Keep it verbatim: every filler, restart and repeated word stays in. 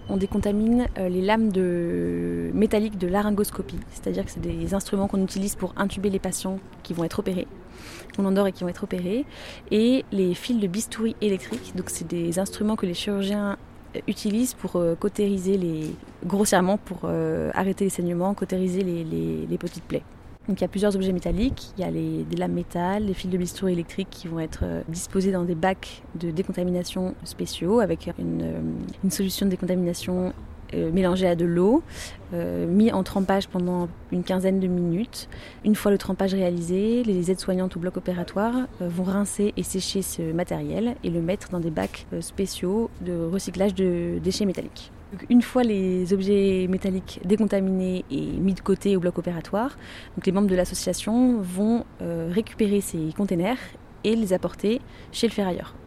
on décontamine les lames de... métalliques de laryngoscopie, c'est-à-dire que c'est des instruments qu'on utilise pour intuber les patients qui vont être opérés, qu'on endort et qui vont être opérés, et les fils de bistouri électriques, donc c'est des instruments que les chirurgiens utilisent pour euh, cautériser les, grossièrement pour euh, arrêter les saignements, cautériser les, les, les petites plaies. Donc il y a plusieurs objets métalliques, il y a les, des lames métal, les fils de bistouri électriques qui vont être euh, disposés dans des bacs de décontamination spéciaux avec une, euh, une solution de décontamination euh, mélangée à de l'eau, euh, mis en trempage pendant une quinzaine de minutes. Une fois le trempage réalisé, les aides-soignantes au bloc opératoire euh, vont rincer et sécher ce matériel et le mettre dans des bacs euh, spéciaux de recyclage de déchets métalliques. Donc, une fois les objets métalliques décontaminés et mis de côté au bloc opératoire, donc les membres de l'association vont euh, récupérer ces containers et les apporter chez le ferrailleur.